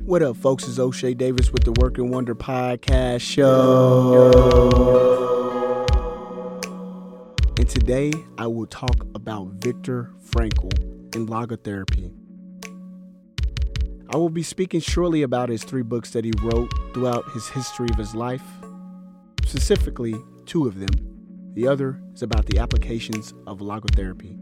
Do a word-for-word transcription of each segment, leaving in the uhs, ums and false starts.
What up, folks? It's O'Shea Davis with the Work and Wonder Podcast Show. And today I will talk about Viktor Frankl and logotherapy. I will be speaking shortly about his three books that he wrote throughout his history of his life, specifically two of them. The other is about the applications of logotherapy.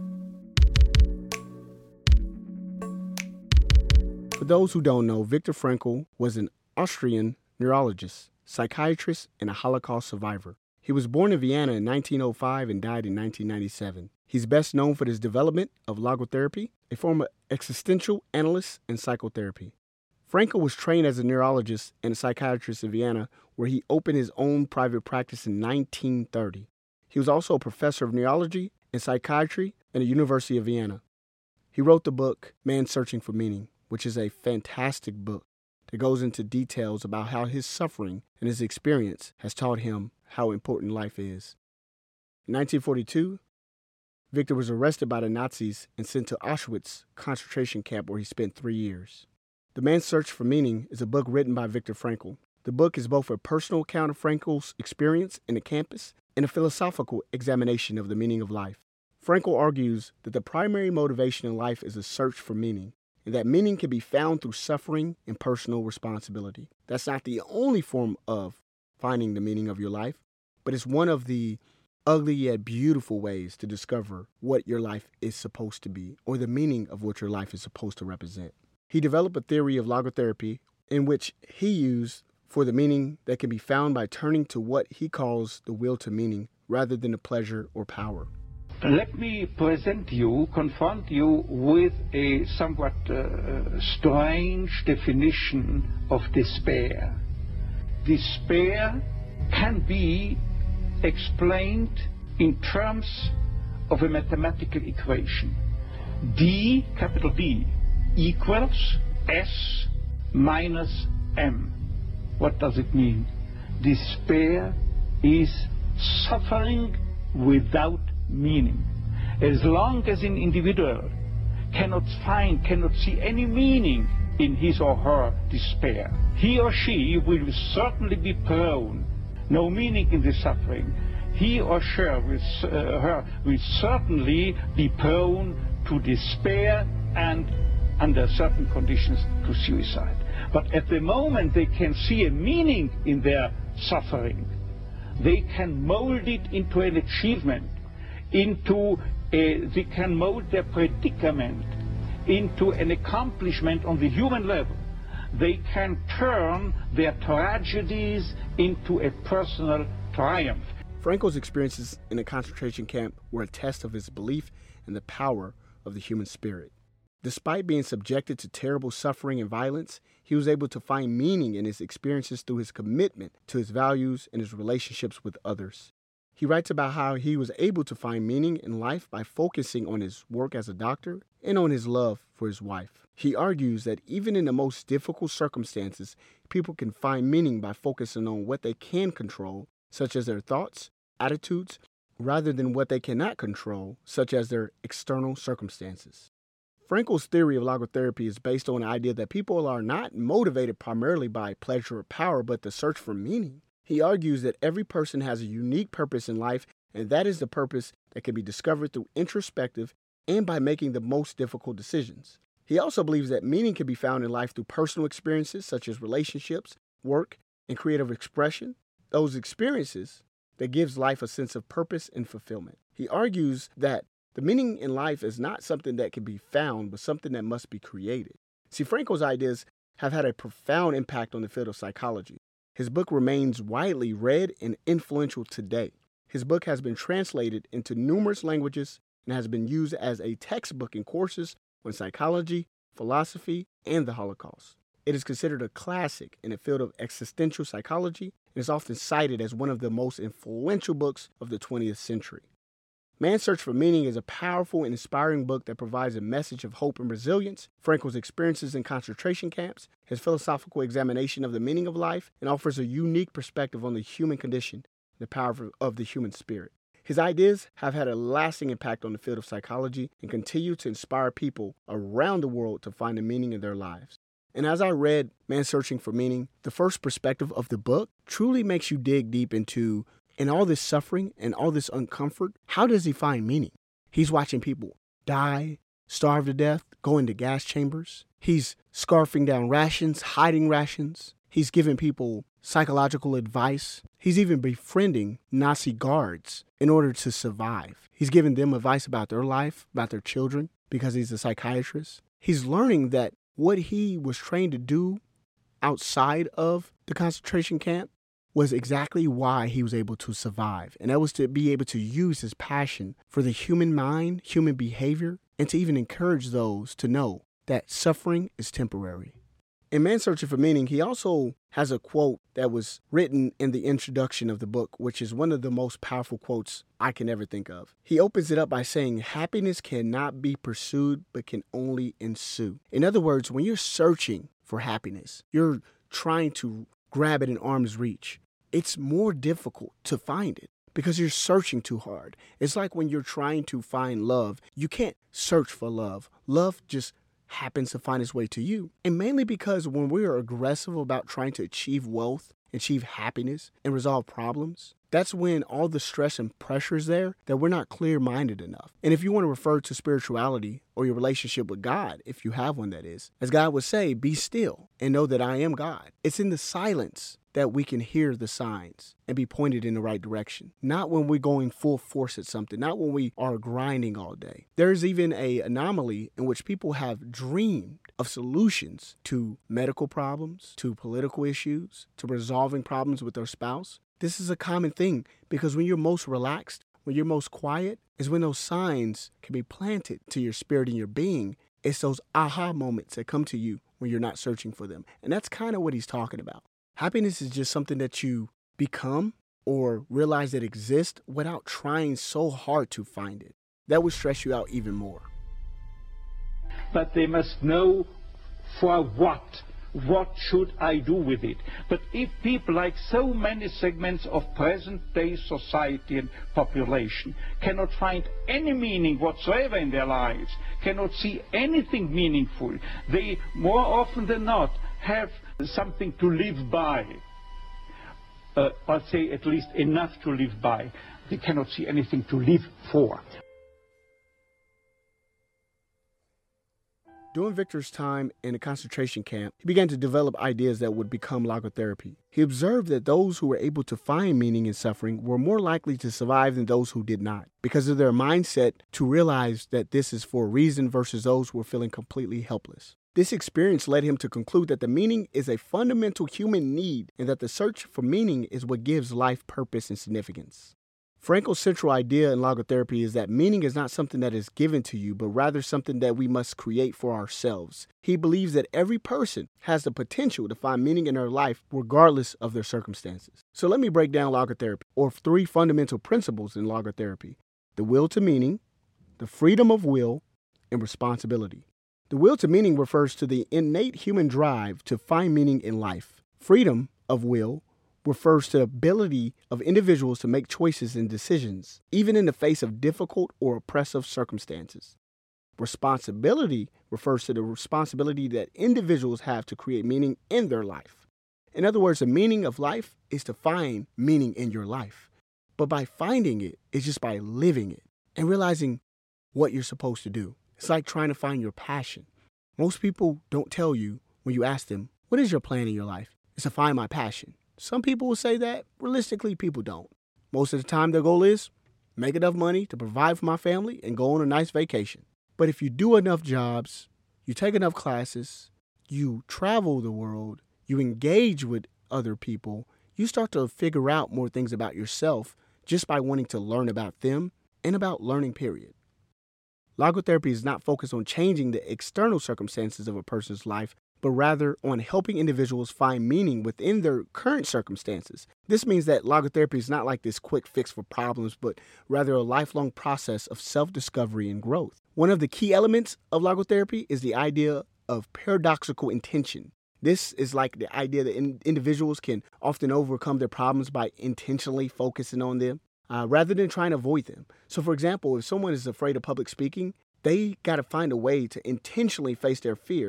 For those who don't know, Viktor Frankl was an Austrian neurologist, psychiatrist, and a Holocaust survivor. He was born in Vienna in nineteen oh five and died in nineteen ninety-seven. He's best known for his development of logotherapy, a form of existential analysis and psychotherapy. Frankl was trained as a neurologist and a psychiatrist in Vienna, where he opened his own private practice in nineteen thirty. He was also a professor of neurology and psychiatry at the University of Vienna. He wrote the book, Man's Searching for Meaning, which is a fantastic book that goes into details about how his suffering and his experience has taught him how important life is. In nineteen forty-two, Viktor was arrested by the Nazis and sent to Auschwitz concentration camp, where he spent three years. The Man's Search for Meaning is a book written by Viktor Frankl. The book is both a personal account of Frankl's experience in the campus and a philosophical examination of the meaning of life. Frankl argues that the primary motivation in life is a search for meaning, and that meaning can be found through suffering and personal responsibility. That's not the only form of finding the meaning of your life, but it's one of the ugly yet beautiful ways to discover what your life is supposed to be, or the meaning of what your life is supposed to represent. He developed a theory of logotherapy in which he used for the meaning that can be found by turning to what he calls the will to meaning rather than the pleasure or power. Let me present you, confront you with a somewhat uh, strange definition of despair. Despair can be explained in terms of a mathematical equation. D, capital D, equals S minus M. What does it mean? Despair is suffering without meaning. As long as an individual cannot find, cannot see any meaning in his or her despair, he or she will certainly be prone, no meaning in the suffering, he or she will, uh, her will certainly be prone to despair and, under certain conditions, to suicide. But at the moment they can see a meaning in their suffering, they can mold it into an achievement, into a, they can mold their predicament into an accomplishment on the human level. They can turn their tragedies into a personal triumph. Frankl's experiences in a concentration camp were a test of his belief in the power of the human spirit. Despite being subjected to terrible suffering and violence, he was able to find meaning in his experiences through his commitment to his values and his relationships with others. He writes about how he was able to find meaning in life by focusing on his work as a doctor and on his love for his wife. He argues that even in the most difficult circumstances, people can find meaning by focusing on what they can control, such as their thoughts, attitudes, rather than what they cannot control, such as their external circumstances. Frankl's theory of logotherapy is based on the idea that people are not motivated primarily by pleasure or power, but the search for meaning. He argues that every person has a unique purpose in life, and that is the purpose that can be discovered through introspective and by making the most difficult decisions. He also believes that meaning can be found in life through personal experiences such as relationships, work, and creative expression. Those experiences that gives life a sense of purpose and fulfillment. He argues that the meaning in life is not something that can be found, but something that must be created. See, Frankl's ideas have had a profound impact on the field of psychology. His book remains widely read and influential today. His book has been translated into numerous languages and has been used as a textbook in courses on psychology, philosophy, and the Holocaust. It is considered a classic in the field of existential psychology and is often cited as one of the most influential books of the twentieth century. Man's Search for Meaning is a powerful and inspiring book that provides a message of hope and resilience, Frankl's experiences in concentration camps, his philosophical examination of the meaning of life, and offers a unique perspective on the human condition and the power of the human spirit. His ideas have had a lasting impact on the field of psychology and continue to inspire people around the world to find a meaning in their lives. And as I read Man Searching for Meaning, the first perspective of the book truly makes you dig deep into, in all this suffering and all this uncomfort, how does he find meaning? He's watching people die, starve to death, go into gas chambers. He's scarfing down rations, hiding rations. He's giving people psychological advice. He's even befriending Nazi guards in order to survive. He's giving them advice about their life, about their children, because he's a psychiatrist. He's learning that what he was trained to do outside of the concentration camp was exactly why he was able to survive. And that was to be able to use his passion for the human mind, human behavior, and to even encourage those to know that suffering is temporary. In Man Searching for Meaning, he also has a quote that was written in the introduction of the book, which is one of the most powerful quotes I can ever think of. He opens it up by saying, happiness cannot be pursued, but can only ensue. In other words, when you're searching for happiness, you're trying to grab it in arm's reach. It's more difficult to find it because you're searching too hard. It's like when you're trying to find love, you can't search for love. Love just happens to find its way to you. And mainly because when we are aggressive about trying to achieve wealth, achieve happiness, and resolve problems, that's when all the stress and pressure is there that we're not clear-minded enough. And if you want to refer to spirituality or your relationship with God, if you have one that is, as God would say, be still and know that I am God. It's in the silence that we can hear the signs and be pointed in the right direction. Not when we're going full force at something, not when we are grinding all day. There's even an anomaly in which people have dreamed of solutions to medical problems, to political issues, to resolving problems with their spouse. This is a common thing because when you're most relaxed, when you're most quiet, is when those signs can be planted to your spirit and your being. It's those aha moments that come to you when you're not searching for them. And that's kind of what he's talking about. Happiness is just something that you become or realize that exists without trying so hard to find it. That would stress you out even more. But they must know for what. What should I do with it? But if people, like so many segments of present-day society and population, cannot find any meaning whatsoever in their lives, cannot see anything meaningful, they more often than not have something to live by. Uh, I'll say at least enough to live by. They cannot see anything to live for. During Victor's time in a concentration camp, he began to develop ideas that would become logotherapy. He observed that those who were able to find meaning in suffering were more likely to survive than those who did not, because of their mindset to realize that this is for a reason versus those who were feeling completely helpless. This experience led him to conclude that the meaning is a fundamental human need and that the search for meaning is what gives life purpose and significance. Frankl's central idea in logotherapy is that meaning is not something that is given to you, but rather something that we must create for ourselves. He believes that every person has the potential to find meaning in their life regardless of their circumstances. So let me break down logotherapy, or three fundamental principles in logotherapy: the will to meaning, the freedom of will, and responsibility. The will to meaning refers to the innate human drive to find meaning in life. Freedom of will refers to the ability of individuals to make choices and decisions, even in the face of difficult or oppressive circumstances. Responsibility refers to the responsibility that individuals have to create meaning in their life. In other words, the meaning of life is to find meaning in your life. But by finding it, it's just by living it and realizing what you're supposed to do. It's like trying to find your passion. Most people don't tell you when you ask them, what is your plan in your life? It's to find my passion. Some people will say that. Realistically, people don't. Most of the time, their goal is make enough money to provide for my family and go on a nice vacation. But if you do enough jobs, you take enough classes, you travel the world, you engage with other people, you start to figure out more things about yourself just by wanting to learn about them and about learning, period. Logotherapy is not focused on changing the external circumstances of a person's life, but rather on helping individuals find meaning within their current circumstances. This means that logotherapy is not like this quick fix for problems, but rather a lifelong process of self-discovery and growth. One of the key elements of logotherapy is the idea of paradoxical intention. This is like the idea that in- individuals can often overcome their problems by intentionally focusing on them, uh, rather than trying to avoid them. So for example, if someone is afraid of public speaking, they got to find a way to intentionally face their fear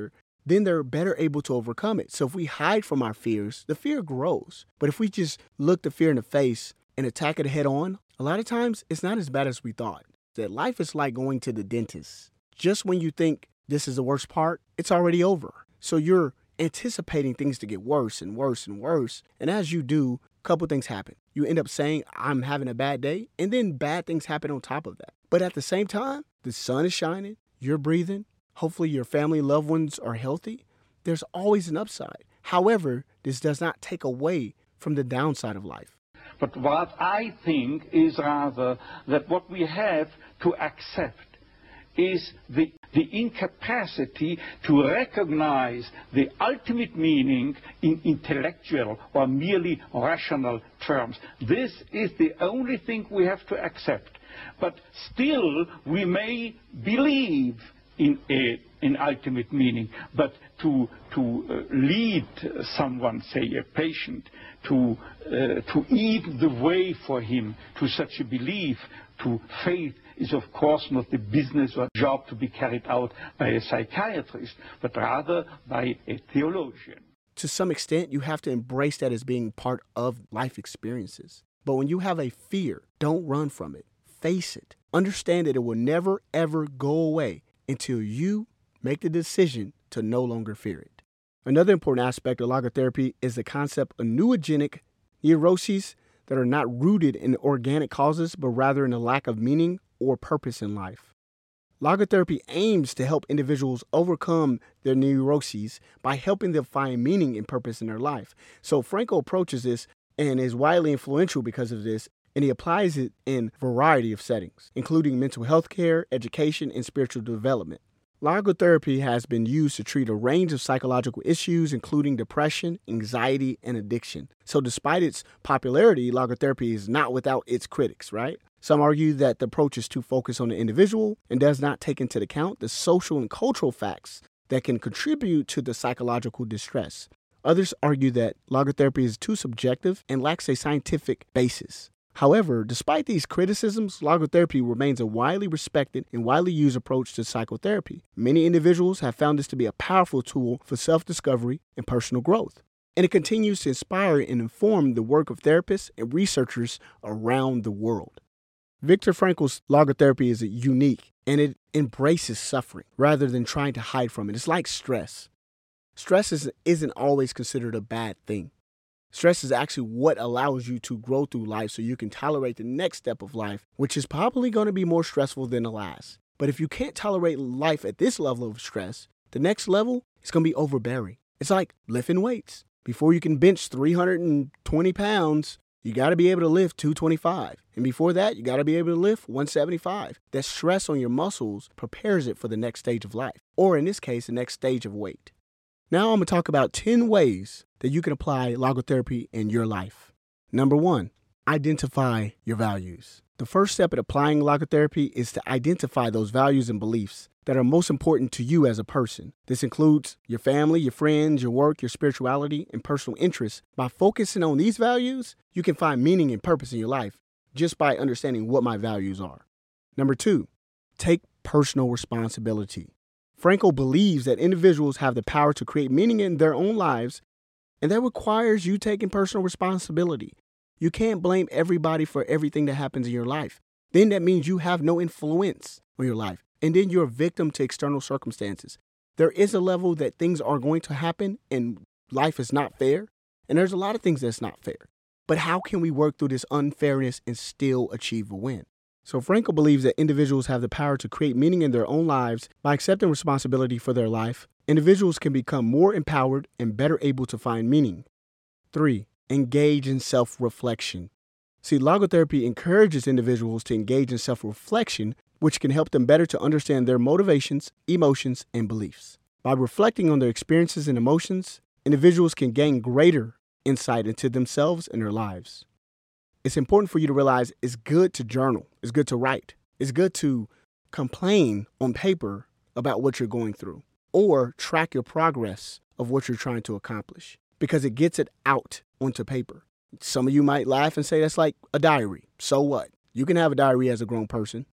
then they're better able to overcome it. So if we hide from our fears, the fear grows. But if we just look the fear in the face and attack it head on, a lot of times it's not as bad as we thought. That life is like going to the dentist. Just when you think this is the worst part, it's already over. So you're anticipating things to get worse and worse and worse. And as you do, a couple things happen. You end up saying, I'm having a bad day, and then bad things happen on top of that. But at the same time, the sun is shining, you're breathing, hopefully your family, loved ones are healthy. There's always an upside. However, this does not take away from the downside of life. But what I think is rather that what we have to accept is the, the incapacity to recognize the ultimate meaning in intellectual or merely rational terms. This is the only thing we have to accept. But still, we may believe in a, an ultimate meaning, but to, to uh, lead someone, say a patient, to, uh, to eat the way for him to such a belief, to faith, is of course not the business or job to be carried out by a psychiatrist, but rather by a theologian. To some extent, you have to embrace that as being part of life experiences. But when you have a fear, don't run from it. Face it. Understand that it will never, ever go away until you make the decision to no longer fear it. Another important aspect of logotherapy is the concept of neurogenic neuroses that are not rooted in organic causes, but rather in a lack of meaning or purpose in life. Logotherapy aims to help individuals overcome their neuroses by helping them find meaning and purpose in their life. So Frankl approaches this and is widely influential because of this, and he applies it in a variety of settings, including mental health care, education, and spiritual development. Logotherapy has been used to treat a range of psychological issues, including depression, anxiety, and addiction. So despite its popularity, logotherapy is not without its critics, right? Some argue that the approach is too focused on the individual and does not take into account the social and cultural facts that can contribute to the psychological distress. Others argue that logotherapy is too subjective and lacks a scientific basis. However, despite these criticisms, logotherapy remains a widely respected and widely used approach to psychotherapy. Many individuals have found this to be a powerful tool for self-discovery and personal growth. And it continues to inspire and inform the work of therapists and researchers around the world. Viktor Frankl's logotherapy is unique, and it embraces suffering rather than trying to hide from it. It's like stress. Stress is, isn't always considered a bad thing. Stress is actually what allows you to grow through life so you can tolerate the next step of life, which is probably going to be more stressful than the last. But if you can't tolerate life at this level of stress, the next level is going to be overbearing. It's like lifting weights. Before you can bench three hundred twenty pounds, you got to be able to lift two twenty-five. And before that, you got to be able to lift one seventy-five. That stress on your muscles prepares it for the next stage of life, or in this case, the next stage of weight. Now I'm going to talk about ten ways that you can apply logotherapy in your life. Number one, identify your values. The first step in applying logotherapy is to identify those values and beliefs that are most important to you as a person. This includes your family, your friends, your work, your spirituality, and personal interests. By focusing on these values, you can find meaning and purpose in your life just by understanding what my values are. Number two, take personal responsibility. Frankl believes that individuals have the power to create meaning in their own lives, and that requires you taking personal responsibility. You can't blame everybody for everything that happens in your life. Then that means you have no influence on your life, and then you're a victim to external circumstances. There is a level that things are going to happen, and life is not fair, and there's a lot of things that's not fair. But how can we work through this unfairness and still achieve a win? So Frankl believes that individuals have the power to create meaning in their own lives. By accepting responsibility for their life, individuals can become more empowered and better able to find meaning. Three, engage in self-reflection. See, logotherapy encourages individuals to engage in self-reflection, which can help them better to understand their motivations, emotions, and beliefs. By reflecting on their experiences and emotions, individuals can gain greater insight into themselves and their lives. It's important for you to realize it's good to journal. It's good to write. It's good to complain on paper about what you're going through or track your progress of what you're trying to accomplish because it gets it out onto paper. Some of you might laugh and say that's like a diary. So what? You can have a diary as a grown person.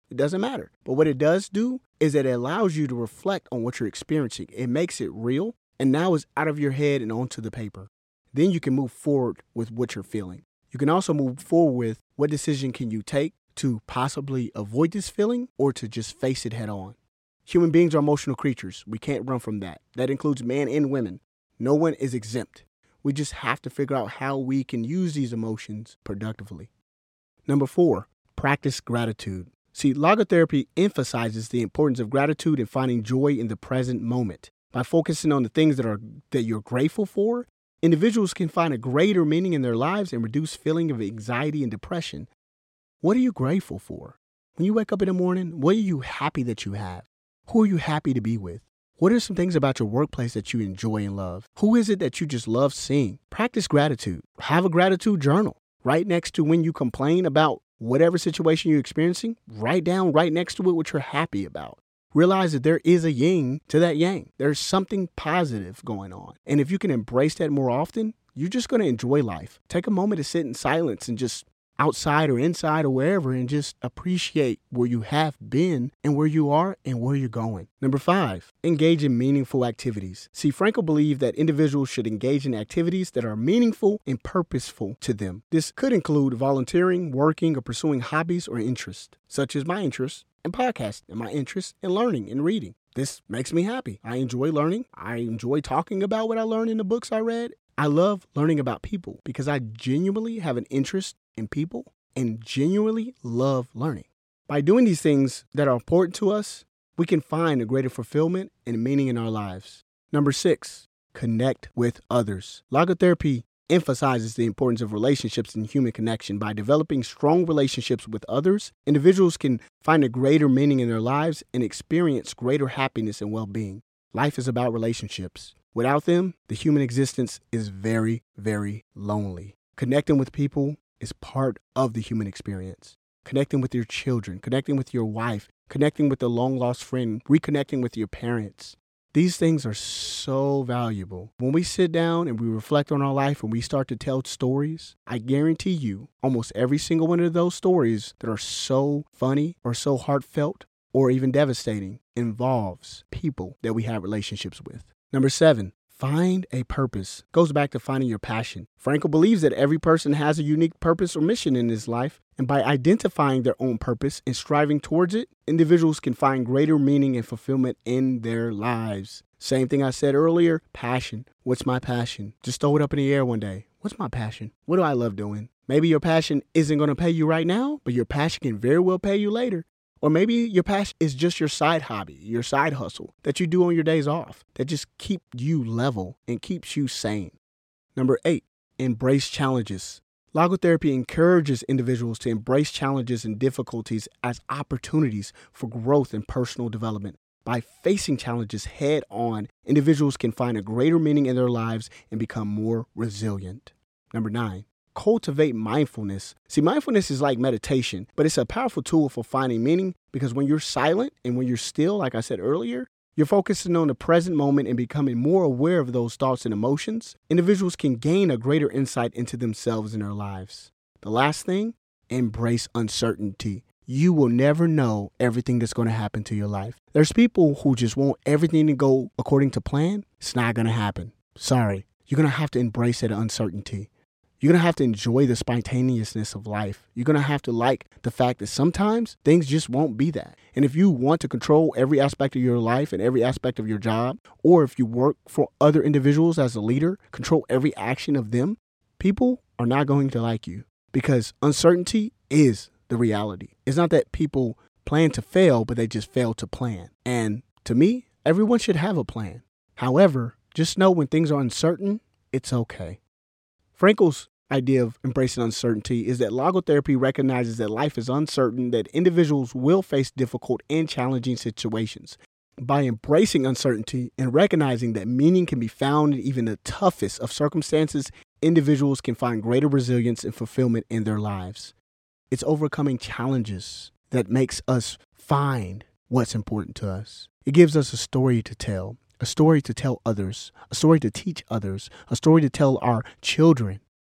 It doesn't matter. But what it does do is it allows you to reflect on what you're experiencing. It makes it real, and now it's out of your head and onto the paper. Then you can move forward with what you're feeling. You can also move forward with what decision can you take to possibly avoid this feeling or to just face it head on. Human beings are emotional creatures. We can't run from that. That includes men and women. No one is exempt. We just have to figure out how we can use these emotions productively. Number four, practice gratitude. See, logotherapy emphasizes the importance of gratitude and finding joy in the present moment. By focusing on the things that are that you're grateful for, individuals can find a greater meaning in their lives and reduce feeling of anxiety and depression. What are you grateful for? When you wake up in the morning, what are you happy that you have? Who are you happy to be with? What are some things about your workplace that you enjoy and love? Who is it that you just love seeing? Practice gratitude. Have a gratitude journal. Right next to when you complain about whatever situation you're experiencing, write down right next to it what you're happy about. Realize that there is a yin to that yang. There's something positive going on. And if you can embrace that more often, you're just going to enjoy life. Take a moment to sit in silence and just outside or inside or wherever and just appreciate where you have been and where you are and where you're going. Number five, engage in meaningful activities. See, Frankl believed that individuals should engage in activities that are meaningful and purposeful to them. This could include volunteering, working, or pursuing hobbies or interests, such as my interest in podcasting and my interest in learning and reading. This makes me happy. I enjoy learning. I enjoy talking about what I learned in the books I read. I love learning about people because I genuinely have an interest in people and genuinely love learning. By doing these things that are important to us, we can find a greater fulfillment and meaning in our lives. Number six, connect with others. Logotherapy emphasizes the importance of relationships and human connection. By developing strong relationships with others, individuals can find a greater meaning in their lives and experience greater happiness and well-being. Life is about relationships. Without them, the human existence is very, very lonely. Connecting with people is part of the human experience. Connecting with your children, connecting with your wife, connecting with a long-lost friend, reconnecting with your parents. These things are so valuable. When we sit down and we reflect on our life and we start to tell stories, I guarantee you almost every single one of those stories that are so funny or so heartfelt or even devastating involves people that we have relationships with. Number seven, find a purpose. Goes back to finding your passion. Frankl believes that every person has a unique purpose or mission in his life, and by identifying their own purpose and striving towards it, individuals can find greater meaning and fulfillment in their lives. Same thing I said earlier, passion. What's my passion? Just throw it up in the air one day. What's my passion? What do I love doing? Maybe your passion isn't going to pay you right now, but your passion can very well pay you later. Or maybe your passion is just your side hobby, your side hustle that you do on your days off that just keep you level and keeps you sane. Number eight, embrace challenges. Logotherapy encourages individuals to embrace challenges and difficulties as opportunities for growth and personal development. By facing challenges head on, individuals can find a greater meaning in their lives and become more resilient. Number nine, cultivate mindfulness. See, mindfulness is like meditation, but it's a powerful tool for finding meaning because when you're silent and when you're still, like I said earlier, you're focusing on the present moment and becoming more aware of those thoughts and emotions. Individuals can gain a greater insight into themselves and their lives. The last thing, embrace uncertainty. You will never know everything that's going to happen to your life. There's people who just want everything to go according to plan. It's not going to happen. Sorry. You're going to have to embrace that uncertainty. You're going to have to enjoy the spontaneousness of life. You're going to have to like the fact that sometimes things just won't be that. And if you want to control every aspect of your life and every aspect of your job, or if you work for other individuals as a leader, control every action of them, people are not going to like you because uncertainty is the reality. It's not that people plan to fail, but they just fail to plan. And to me, everyone should have a plan. However, just know when things are uncertain, it's okay. Frankl's idea of embracing uncertainty is that logotherapy recognizes that life is uncertain, that individuals will face difficult and challenging situations. By embracing uncertainty and recognizing that meaning can be found in even the toughest of circumstances, individuals can find greater resilience and fulfillment in their lives. It's overcoming challenges that makes us find what's important to us. It gives us a story to tell. A story to tell others, a story to teach others, a story to tell our children.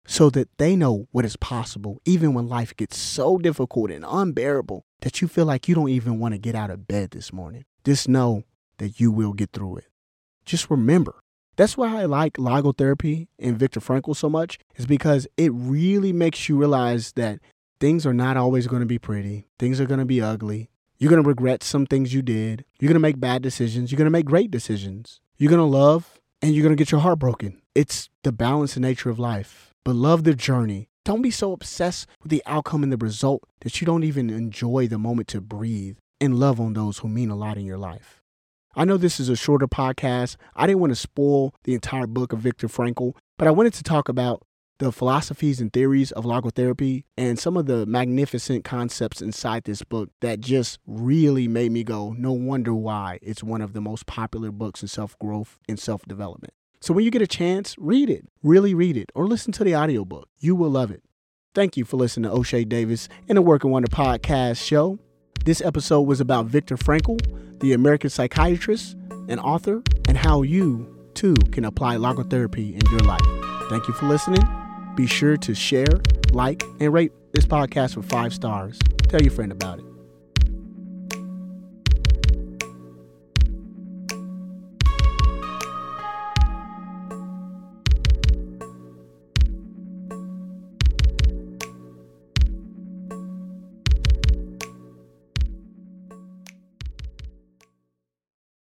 so that they know what is possible, even when life gets so difficult and unbearable that you feel like you don't even want to get out of bed this morning. Just know that you will get through it. Just remember. That's why I like logotherapy and Viktor Frankl so much, is because it really makes you realize that things are not always going to be pretty. Things are going to be ugly. You're going to regret some things you did. You're going to make bad decisions. You're going to make great decisions. You're going to love and you're going to get your heart broken. It's the balance and nature of life. But love the journey. Don't be so obsessed with the outcome and the result that you don't even enjoy the moment to breathe and love on those who mean a lot in your life. I know this is a shorter podcast. I didn't want to spoil the entire book of Viktor Frankl, but I wanted to talk about the philosophies and theories of logotherapy and some of the magnificent concepts inside this book that just really made me go, no wonder why it's one of the most popular books in self-growth and self-development. So when you get a chance, read it, really read it, or listen to the audiobook. You will love it. Thank you for listening to O'Shea Davis and the Working Wonder podcast show. This episode was about Viktor Frankl, the American psychiatrist and author, and how you, too, can apply logotherapy in your life. Thank you for listening. Be sure to share, like, and rate this podcast with five stars. Tell your friend about it.